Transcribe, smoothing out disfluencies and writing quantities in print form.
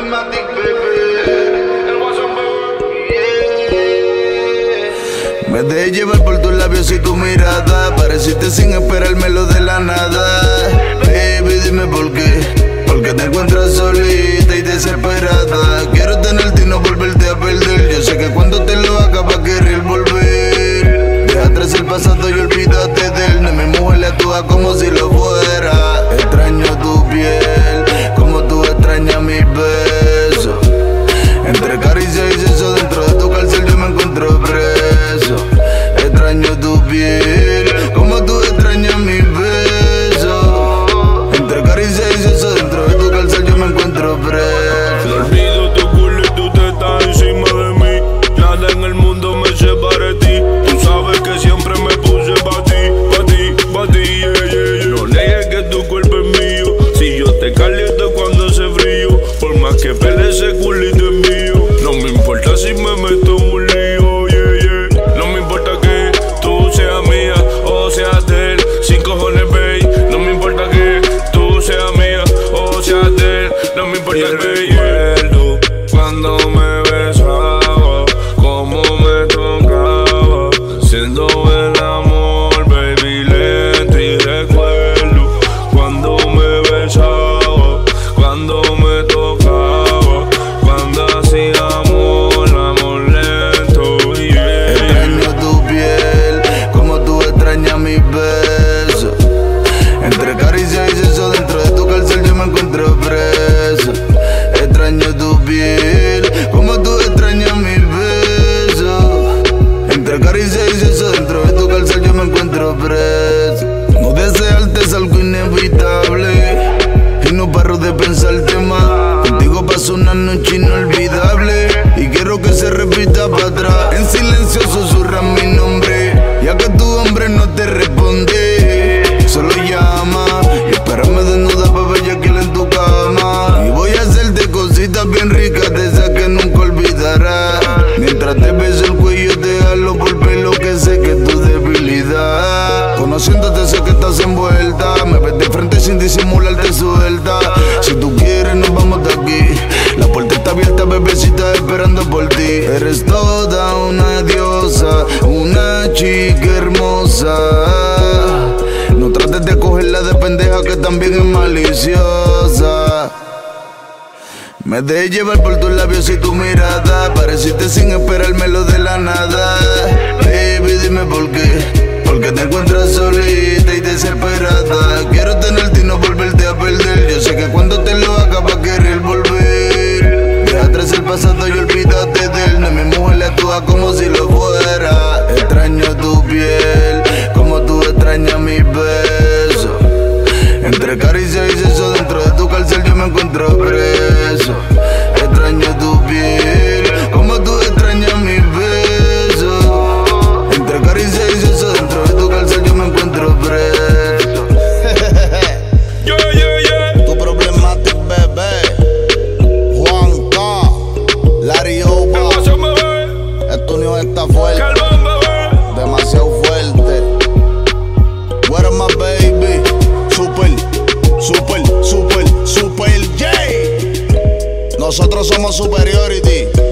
Problematic, baby. El Guasón, baby. Me dejé llevar por tus labios y tu mirada. Pareciste sin esperármelo de la nada. Baby, dime por qué. Porque te encuentras solita y desesperada. Quiero tenerte y no volverte a perder. Yo sé que cuando te lo haga va a querer volver. Deja atrás el pasado y olvídate de él. No, mi mujer le actúa como si lo fuera. Extraño tu piel, como tú extrañas mis besos. Entre caricia y sexo dentro de tu cárcel yo me encuentro preso. Extraño tu piel, como tú extrañas mis besos. Entre caricia y sexo dentro de tu cárcel yo me encuentro preso. Olvido tu culo y tú te estás encima de mí. Nada en el mundo me separa de ti. Tú sabes que siempre me puse pa' ti, yeah, yeah, yeah. No niegues que tu cuerpo es mío. Si yo te caliento cuando hace frío, por más que pele ese culito es mío. No me importa si me meto en un lío, yeah, yeah. No me importa que tú seas mía o seas de él. Sin cojones, babe. No me importa que tú seas mía o seas de él. No me importa que recuerdo cuando me besaba, cómo me tocaba, siendo el amor, baby, lento. Y recuerdo cuando me besaba, cuando me tocaba, cuando hacía amor lento, yeah. Extraño tu piel, como tú extrañas mis besos. Entre caricia y sexo dentro de tu cárcel yo me encuentro preso. Extraño tu piel, como tú extrañas mis besos. Entre caricia y sexo dentro de tu cárcel yo me encuentro preso. No desearte es algo inevitable y no paro de pensarte más. Contigo paso una noche inolvidable y quiero que se repita para atrás. En silencio susurran mi nombre, ya que tu hombre no te responde. Solo llama y espérame desnuda pa' bellaquear en tu cama. Y voy a hacerte cositas bien ricas de esas que nunca olvidarás. Mientras te beso el cuello te jalo por pelo que sé que es tu debilidad. Conociéndote sé que estás envuelta. Me ves de frente sin disimularte suelta. Si tú quieres nos vamos de aquí. La puerta está abierta, bebecita, esperando por ti. Eres toda una diosa, una chica hermosa. No trates de cogerla de pendeja que también es maliciosa. Me dejé llevar por tus labios y tu mirada. Pareciste sin esperármelo de la nada. Baby, dime por qué. Porque te encuentras solita y desesperada. Quiero tenerte y no volverte a perder. Yo sé que cuando te lo haga va a querer volver. Deja atrás el pasado y olvídate de él. No, mi mujer le actúa como si lo fuera. Extraño tu piel, como tú extrañas mis besos. Entre caricia y sexo dentro de tu cárcel yo me encuentro preso. Extraño tu piel, como tú extrañas mis besos. Entre caricia y sexo dentro de tu cárcel yo me encuentro preso. Yeah, yeah, yeah. Tu Problematic, bebé. Juanca, Larry Oba. Guasón, bebé. Esta unión está fuerte, Calvón, bebé. demasiado fuerte. Where am I, baby? Super J. Nosotros somos Superiority.